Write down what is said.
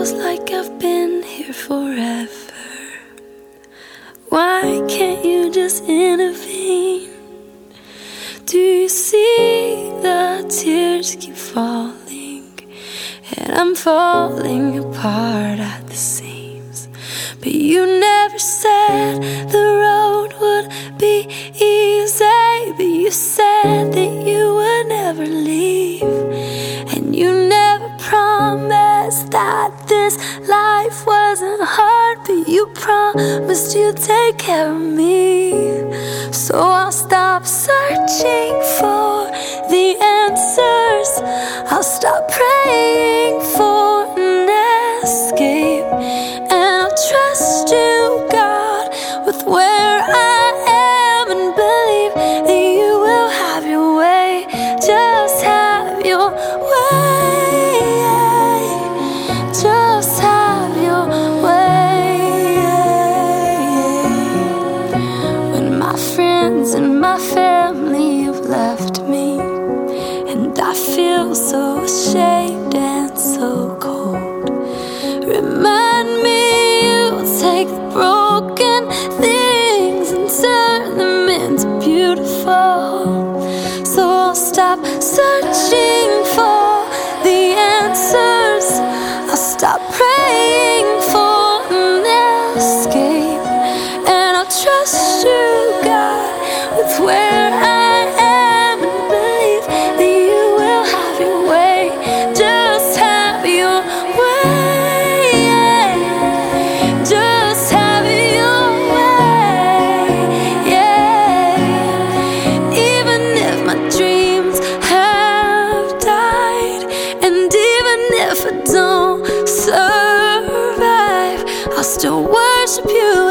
feels like I've been here forever. Why can't you just intervene? Do you see the tears keep falling, and I'm falling apart at the seams? But you never said the road would be easy, but you said that you would never leave. And you never promised that this life wasn't hard, but you promised you'd take care of me. So I'll stop searching for the answers, I'll stop praying for an escape, and I'll trust you, God, with where I am, and believe that you will have your way. Just have your way, just have your way. When my friends and my family have left me, and I feel so ashamed and so cold, remind me you'll take the broken things and turn them into beautiful. So I'll stop searching for the answers, I'll stop praying for an escape, and I'll trust you, God, with where I am, and believe that you will have your way. Just have your way, just have your way, yeah. Even if my dreams have died, and even if I don't survive, I'll still worship you